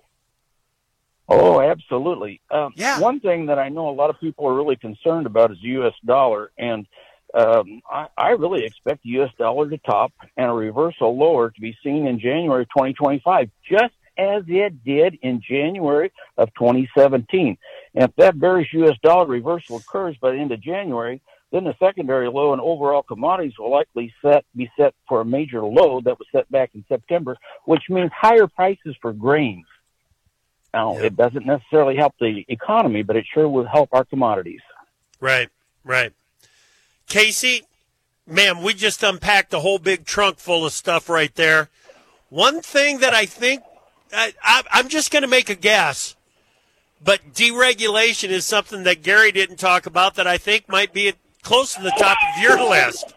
Oh, absolutely. One thing that I know a lot of people are really concerned about is the U.S. dollar, and I really expect the U.S. dollar to top and a reversal lower to be seen in January 2025, just as it did in January of 2017. And if that bearish U.S. dollar reversal occurs by the end of January, then the secondary low in overall commodities will likely be set for a major low that was set back in September, which means higher prices for grains. Now, It doesn't necessarily help the economy, but it sure will help our commodities. Right. Casey, man, we just unpacked a whole big trunk full of stuff right there. One thing that I think, I'm just going to make a guess, but deregulation is something that Gary didn't talk about that I think might be close to the top of your list.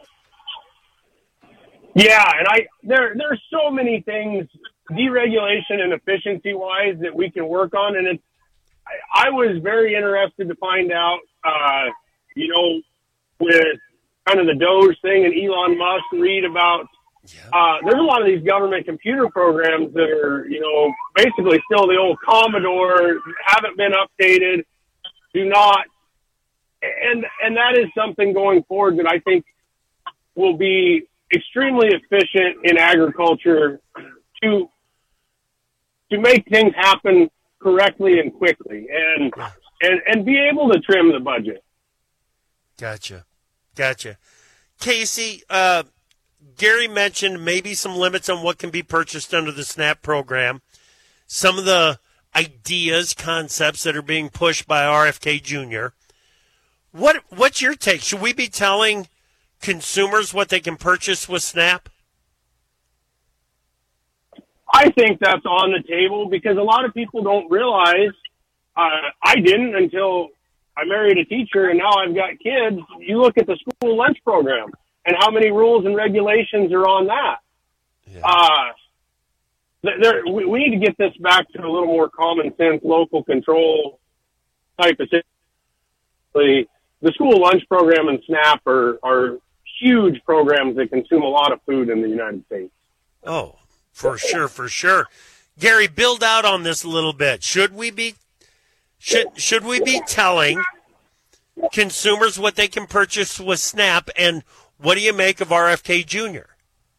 Yeah, and there's so many things, deregulation and efficiency-wise, that we can work on, and I was very interested to find out, with kind of the Doge thing and Elon Musk, read about. There's a lot of these government computer programs that are, basically still the old Commodore, haven't been updated, do not, and that is something going forward that I think will be extremely efficient in agriculture to make things happen correctly and quickly, and be able to trim the budget. Gotcha. Casey, Gary mentioned maybe some limits on what can be purchased under the SNAP program. Some of the ideas, concepts that are being pushed by RFK Jr. What's your take? Should we be telling consumers what they can purchase with SNAP? I think that's on the table because a lot of people don't realize, I didn't until I married a teacher and now I've got kids. You look at the school lunch program and how many rules and regulations are on that. Yeah. We need to get this back to a little more common sense, local control type of thing. The school lunch program and SNAP are huge programs that consume a lot of food in the United States. Oh, for sure. Gary, build out on this a little bit. Should we be telling consumers what they can purchase with SNAP, and what do you make of RFK Jr.?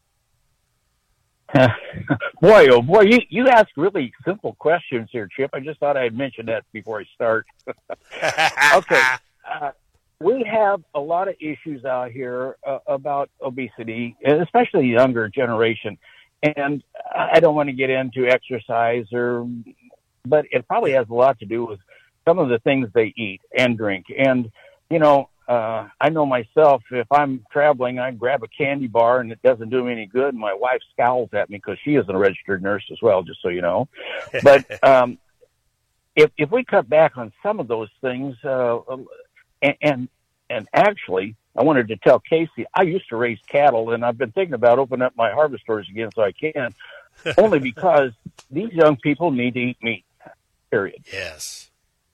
Boy, oh boy, you ask really simple questions here, Chip. I just thought I'd mention that before I start. Okay. We have a lot of issues out here about obesity, especially the younger generation. And I don't want to get into exercise but it probably has a lot to do with some of the things they eat and drink. And, I know myself, if I'm traveling, I grab a candy bar and it doesn't do me any good. And my wife scowls at me because she is a registered nurse as well, just so you know. But if we cut back on some of those things, and actually, I wanted to tell Casey, I used to raise cattle, and I've been thinking about opening up my harvest stores again so I can, only because these young people need to eat meat, period. Yes.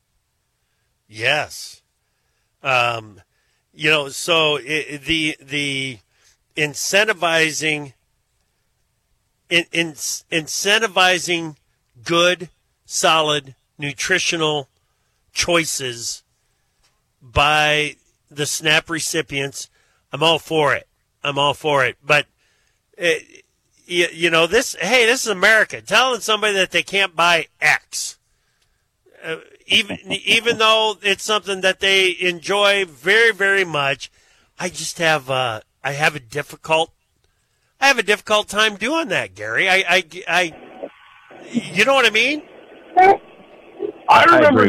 So the incentivizing good, solid, nutritional choices by the SNAP recipients, I'm all for it. But, this is America. Telling somebody that they can't buy X, even though it's something that they enjoy very, very much, I just have I have a difficult time doing that, Gary. I you know what I mean? I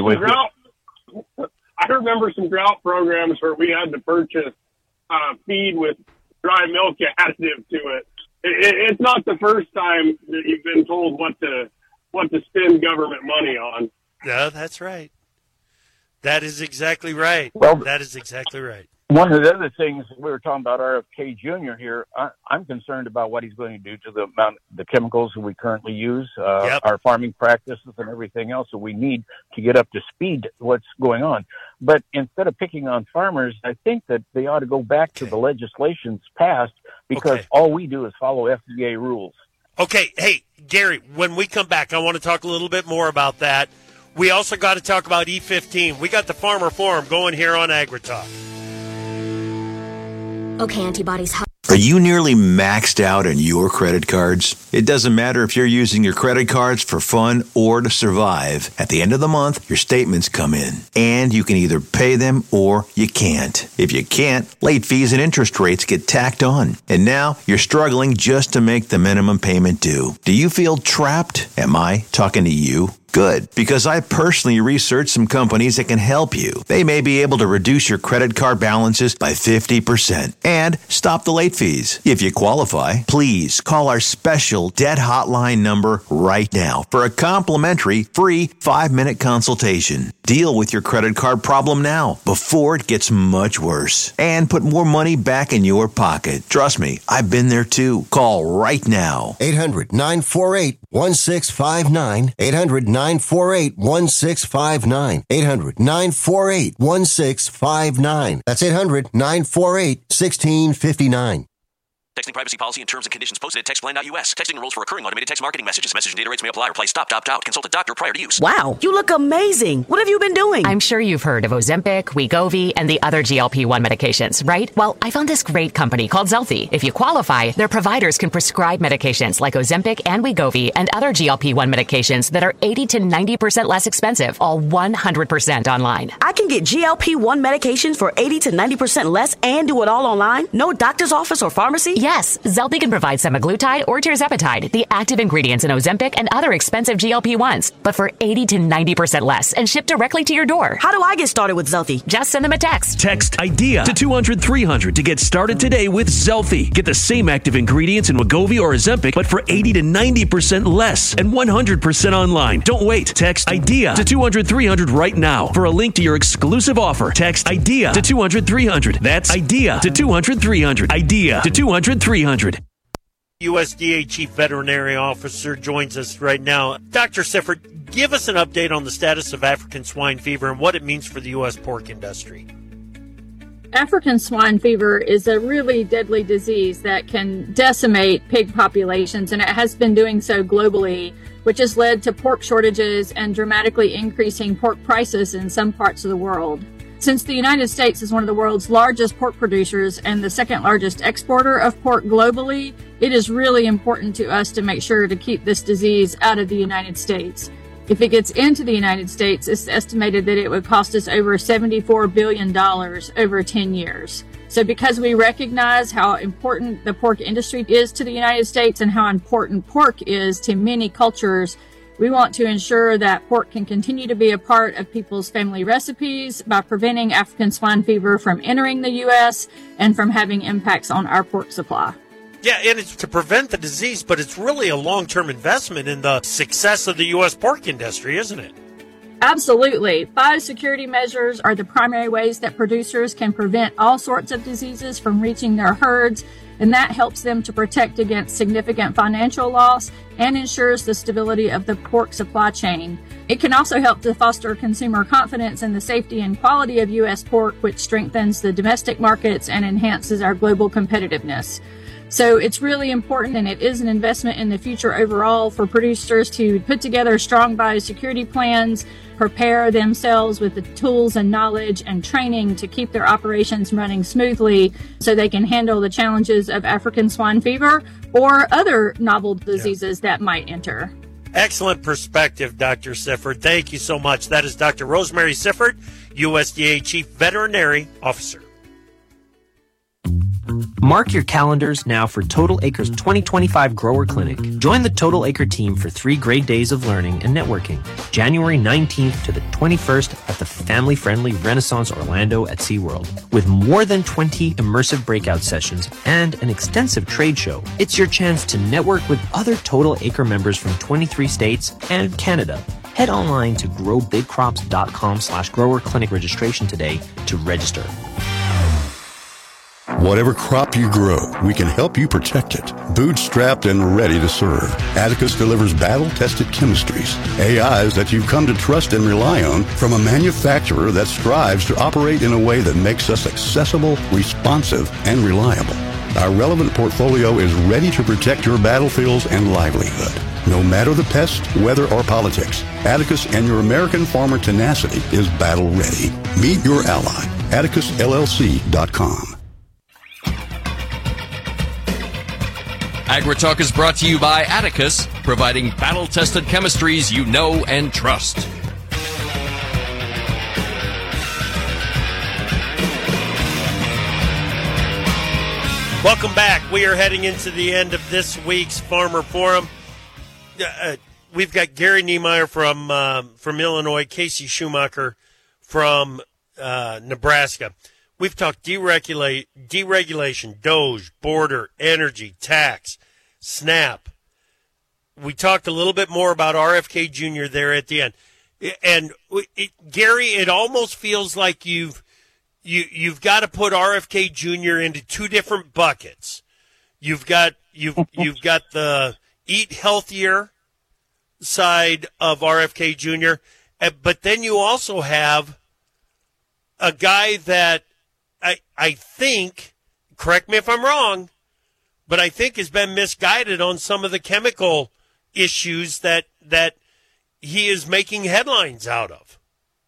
remember some drought programs where we had to purchase feed with dry milk additive to it. It's not the first time that you've been told what to spend government money on. No, that's right. That is exactly right. Well, that is exactly right. One of the other things we were talking about RFK Jr. here, I'm concerned about what he's going to do to the chemicals that we currently use, our farming practices and everything else that we need to get up to speed what's going on. But instead of picking on farmers, I think that they ought to go back to the legislations passed because all we do is follow FDA rules. Okay. Hey, Gary, when we come back, I want to talk a little bit more about that. We also got to talk about E15. We got the Farmer Forum going here on AgriTalk. Okay, antibodies. Are you nearly maxed out on your credit cards? It doesn't matter if you're using your credit cards for fun or to survive. At the end of the month, your statements come in, and you can either pay them or you can't. If you can't, late fees and interest rates get tacked on. And now you're struggling just to make the minimum payment due. Do you feel trapped? Am I talking to you? Good, because I personally researched some companies that can help you. They may be able to reduce your credit card balances by 50% and stop the late fees. If you qualify, please call our special debt hotline number right now for a complimentary free 5-minute consultation. Deal with your credit card problem now before it gets much worse and put more money back in your pocket. Trust me, I've been there too. Call right now. 800-948-1659. 800-948-1659. 800-948-1659. That's 800-948-1659. Texting privacy policy and terms and conditions posted at textplan.us. Texting rules for recurring automated text marketing messages. Message and data rates may apply. Reply stop, opt out. Consult a doctor prior to use. Wow, you look amazing. What have you been doing? I'm sure you've heard of Ozempic, Wegovy, and the other GLP-1 medications, right? Well, I found this great company called Zelfie. If you qualify, their providers can prescribe medications like Ozempic and Wegovy and other GLP-1 medications that are 80 to 90% less expensive, all 100% online. I can get GLP-1 medications for 80 to 90% less and do it all online? No doctor's office or pharmacy? Yes, Zelfie can provide semaglutide or tirzepatide, the active ingredients in Ozempic and other expensive GLP-1s, but for 80 to 90% less and shipped directly to your door. How do I get started with Zelfie? Just send them a text. Text IDEA to 200-300 to get started today with Zelfie. Get the same active ingredients in Wegovy or Ozempic, but for 80 to 90% less and 100% online. Don't wait. Text IDEA to 200-300 right now for a link to your exclusive offer. Text IDEA to 200-300. That's IDEA to 200-300. IDEA to 200-300. USDA Chief Veterinary Officer joins us right now. Dr. Sifford, give us an update on the status of African swine fever and what it means for the U.S. pork industry. African swine fever is a really deadly disease that can decimate pig populations, and it has been doing so globally, which has led to pork shortages and dramatically increasing pork prices in some parts of the world. Since the United States is one of the world's largest pork producers and the second largest exporter of pork globally, it is really important to us to make sure to keep this disease out of the United States. If it gets into the United States, it's estimated that it would cost us over $74 billion over 10 years. So because we recognize how important the pork industry is to the United States and how important pork is to many cultures, we want to ensure that pork can continue to be a part of people's family recipes by preventing African swine fever from entering the U.S. and from having impacts on our pork supply. Yeah, and it's to prevent the disease, but it's really a long-term investment in the success of the U.S. pork industry, isn't it? Absolutely. Biosecurity measures are the primary ways that producers can prevent all sorts of diseases from reaching their herds. and that helps them to protect against significant financial loss and ensures the stability of the pork supply chain. It can also help to foster consumer confidence in the safety and quality of U.S. pork, which strengthens the domestic markets and enhances our global competitiveness. So it's really important, and it is an investment in the future overall for producers to put together strong biosecurity plans, prepare themselves with the tools and knowledge and training to keep their operations running smoothly so they can handle the challenges of African swine fever or other novel diseases that might enter. Excellent perspective, Dr. Sifford. Thank you so much. That is Dr. Rosemary Sifford, USDA Chief Veterinary Officer. Mark your calendars now for Total Acre's 2025 Grower Clinic. Join the Total Acre team for 3 great days of learning and networking, January 19th to the 21st at the family-friendly Renaissance Orlando at SeaWorld. With more than 20 immersive breakout sessions and an extensive trade show, it's your chance to network with other Total Acre members from 23 states and Canada. Head online to growbigcrops.com/grower clinic registration today to register. Whatever crop you grow, we can help you protect it. Bootstrapped and ready to serve, Atticus delivers battle-tested chemistries, AIs that you've come to trust and rely on from a manufacturer that strives to operate in a way that makes us accessible, responsive, and reliable. Our relevant portfolio is ready to protect your battlefields and livelihood. No matter the pest, weather, or politics, Atticus and your American farmer tenacity is battle ready. Meet your ally, AtticusLLC.com. AgriTalk is brought to you by Atticus, providing battle-tested chemistries you know and trust. Welcome back. We are heading into the end of this week's Farmer Forum. We've got Gary Niemeyer from Illinois, Casey Schumacher from Nebraska. We've talked deregulation, DOGE, border, energy, tax, SNAP. We talked a little bit more about RFK Jr. there at the end. And Gary, it almost feels like you've got to put RFK Jr. into 2 different buckets. You've got the eat healthier side of RFK Jr., but then you also have a guy that I think, correct me if I'm wrong, but I think has been misguided on some of the chemical issues that he is making headlines out of.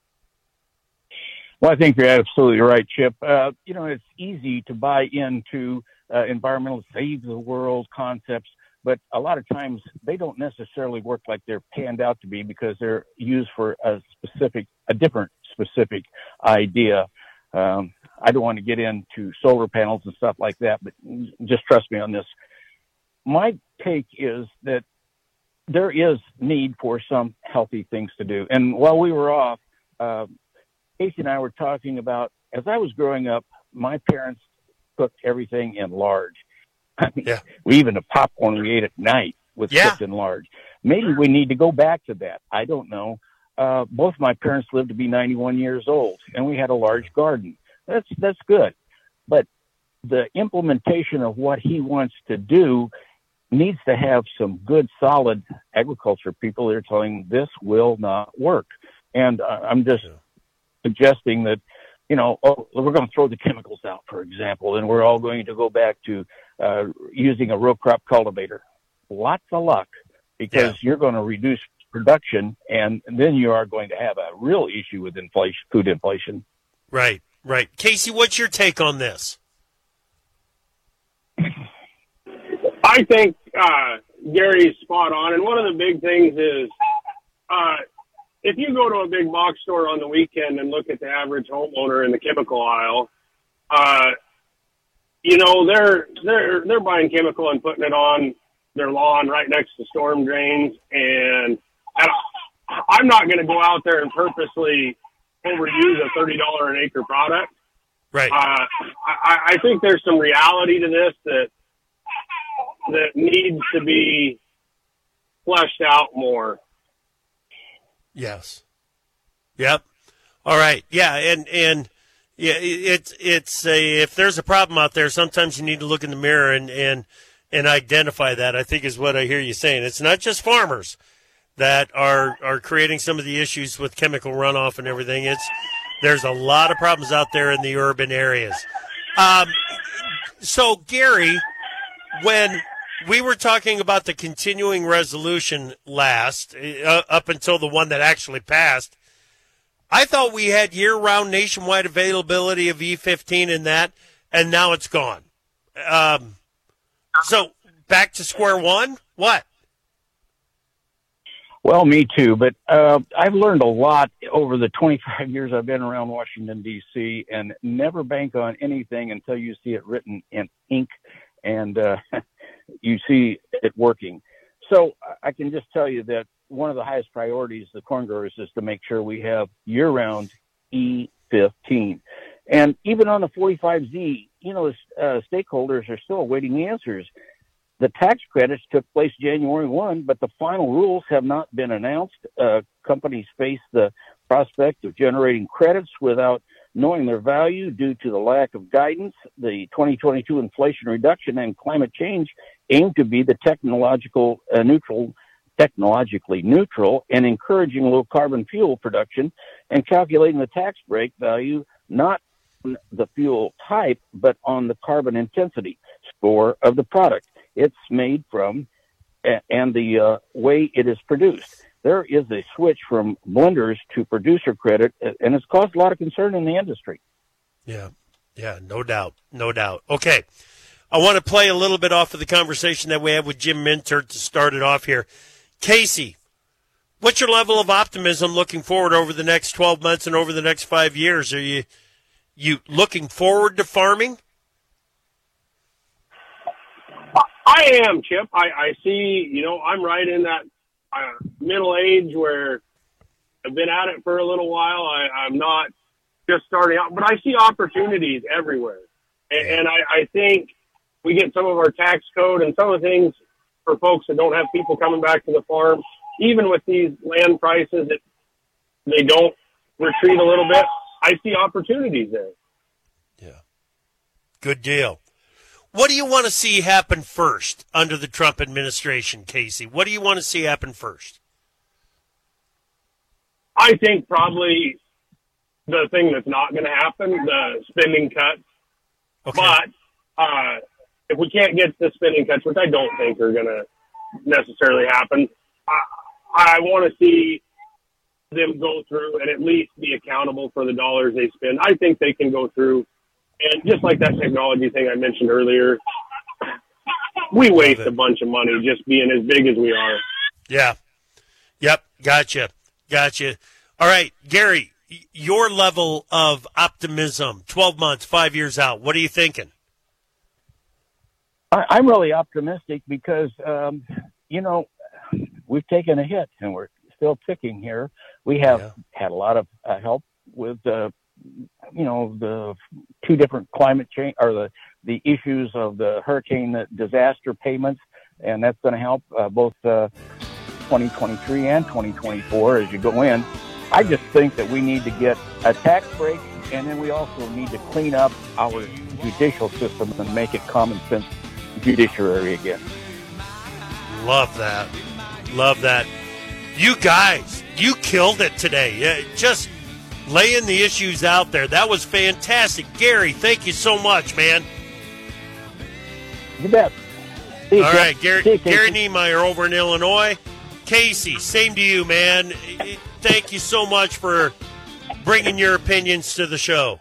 Well, I think you're absolutely right, Chip. It's easy to buy into environmental save the world concepts, but a lot of times they don't necessarily work like they're panned out to be because they're used for a different specific idea. I don't want to get into solar panels and stuff like that, but just trust me on this. My take is that there is need for some healthy things to do. And while we were off, Casey and I were talking about, as I was growing up, my parents cooked everything in lard. I mean, even the popcorn we ate at night was cooked in lard. Maybe we need to go back to that. I don't know. Both my parents lived to be 91 years old, and we had a large garden. That's good. But the implementation of what he wants to do needs to have some good, solid agriculture people that are telling this will not work. And I'm just suggesting that, we're going to throw the chemicals out, for example, and we're all going to go back to using a row crop cultivator. Lots of luck, because you're going to reduce production, and then you are going to have a real issue with food inflation. Right. Casey, what's your take on this? I think Gary's spot on. And one of the big things is if you go to a big box store on the weekend and look at the average homeowner in the chemical aisle, they're buying chemical and putting it on their lawn right next to storm drains. And I'm not going to go out there and purposely overuse a $30 an acre product. Right. I think there's some reality to this that needs to be fleshed out more. Yes. Yep. All right. Yeah. And Yeah, if there's a problem out there, sometimes you need to look in the mirror and identify that, I think is what I hear you saying. It's not just farmers that are creating some of the issues with chemical runoff and everything. There's a lot of problems out there in the urban areas. So, Gary, when we were talking about the continuing resolution last, up until the one that actually passed, I thought we had year-round nationwide availability of E15 in that, and now it's gone. So, back to square one? What? Well, me too, but I've learned a lot over the 25 years I've been around Washington, D.C., and never bank on anything until you see it written in ink and you see it working. So I can just tell you that one of the highest priorities of the corn growers is to make sure we have year-round E15. And even on the 45Z, the stakeholders are still awaiting answers. The tax credits took place January 1, but the final rules have not been announced. Companies face the prospect of generating credits without knowing their value due to the lack of guidance. The 2022 Inflation Reduction and Climate Change aim to be the technologically neutral and encouraging low carbon fuel production and calculating the tax break value not on the fuel type, but on the carbon intensity score of the product it's made from and the way it is produced. There is a switch from blenders to producer credit, and it's caused a lot of concern in the industry. Yeah, no doubt. Okay, I want to play a little bit off of the conversation that we had with Jim Mintert to start it off here. Casey, what's your level of optimism looking forward over the next 12 months and over the next 5 years? Are you looking forward to farming? I am, Chip. I see, I'm right in that middle age where I've been at it for a little while. I'm not just starting out, but I see opportunities everywhere. And I think we get some of our tax code and some of the things for folks that don't have people coming back to the farm, even with these land prices, that they don't retreat a little bit. I see opportunities there. Yeah. Good deal. What do you want to see happen first under the Trump administration, Casey? What do you want to see happen first? I think probably the thing that's not going to happen, the spending cuts. Okay. But if we can't get the spending cuts, which I don't think are going to necessarily happen, I want to see them go through and at least be accountable for the dollars they spend. I think they can go through. And just like that technology thing I mentioned earlier, we waste a bunch of money just being as big as we are. Yeah. Yep. Gotcha. All right, Gary, your level of optimism, 12 months, 5 years out, what are you thinking? I'm really optimistic because, we've taken a hit and we're still ticking here. We have had a lot of help with the 2 different climate change or the issues of the hurricane disaster payments, and that's going to help both 2023 and 2024 as you go in. I just think that we need to get a tax break, and then we also need to clean up our judicial system and make it common sense judiciary again. Love that. You guys, you killed it today. Just laying the issues out there. That was fantastic. Gary, thank you so much, man. You bet. All right, Gary Niemeyer over in Illinois. Casey, same to you, man. Thank you so much for bringing your opinions to the show.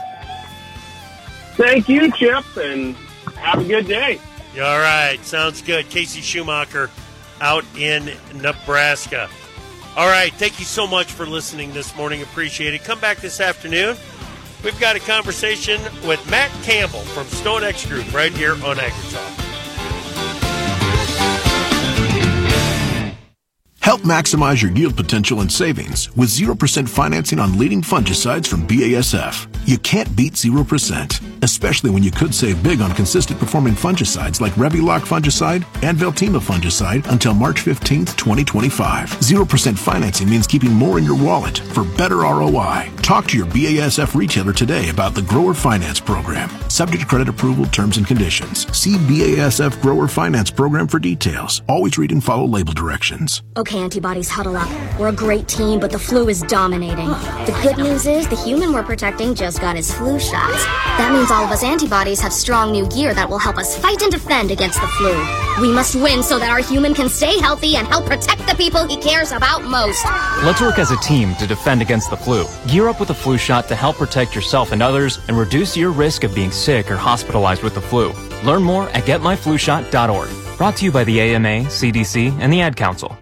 Thank you, Chip, and have a good day. All right, sounds good. Casey Schumacher out in Nebraska. All right, thank you so much for listening this morning. Appreciate it. Come back this afternoon. We've got a conversation with Matt Campbell from StoneX Group right here on AgriTalk. Help maximize your yield potential and savings with 0% financing on leading fungicides from BASF. You can't beat 0%, especially when you could save big on consistent performing fungicides like Reviloc fungicide and Veltima fungicide until March 15th, 2025. 0% financing means keeping more in your wallet for better ROI. Talk to your BASF retailer today about the Grower Finance Program. Subject to credit approval, terms and conditions. See BASF Grower Finance Program for details. Always read and follow label directions. Okay, antibodies, huddle up. We're a great team, but the flu is dominating. The good news is the human we're protecting just got his flu shots. That means all of us antibodies have strong new gear that will help us fight and defend against the flu. We must win so that our human can stay healthy and help protect the people he cares about most. Let's work as a team to defend against the flu. Gear up with a flu shot to help protect yourself and others and reduce your risk of being sick or hospitalized with the flu. Learn more at getmyflushot.org. Brought to you by the AMA, CDC, and the Ad Council.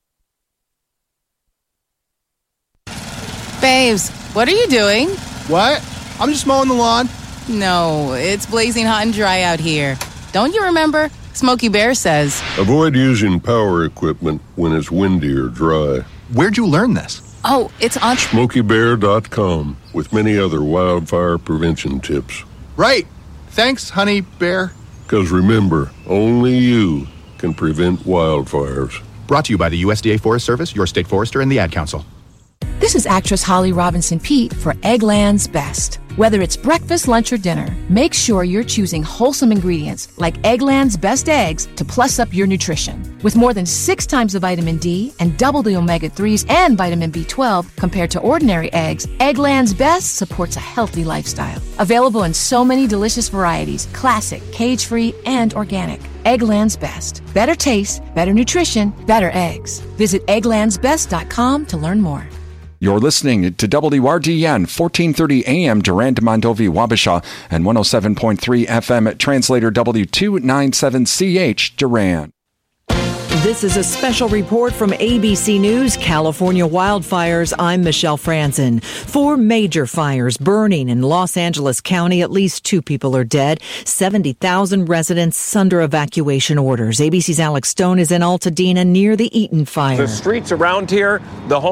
Babes, what are you doing? What? I'm just mowing the lawn. No, it's blazing hot and dry out here. Don't you remember? Smokey Bear says, avoid using power equipment when it's windy or dry. Where'd you learn this? Oh, it's on SmokeyBear.com with many other wildfire prevention tips. Right. Thanks, Honey Bear. Because remember, only you can prevent wildfires. Brought to you by the USDA Forest Service, your state forester, and the Ad Council. This is actress Holly Robinson Peete for Eggland's Best. Whether it's breakfast, lunch, or dinner, make sure you're choosing wholesome ingredients like Eggland's Best Eggs to plus up your nutrition. With more than 6 times the vitamin D and double the omega-3s and vitamin B12 compared to ordinary eggs, Eggland's Best supports a healthy lifestyle. Available in so many delicious varieties, classic, cage-free, and organic. Eggland's Best. Better taste, better nutrition, better eggs. Visit egglandsbest.com to learn more. You're listening to WRDN 1430 AM Durand, Mondovi, Wabasha, and 107.3 FM at Translator W297CH Durand. This is a special report from ABC News, California wildfires. I'm Michelle Franzen. 4 major fires burning in Los Angeles County. At least 2 people are dead. 70,000 residents under evacuation orders. ABC's Alex Stone is in Altadena near the Eaton fire. The streets around here, the home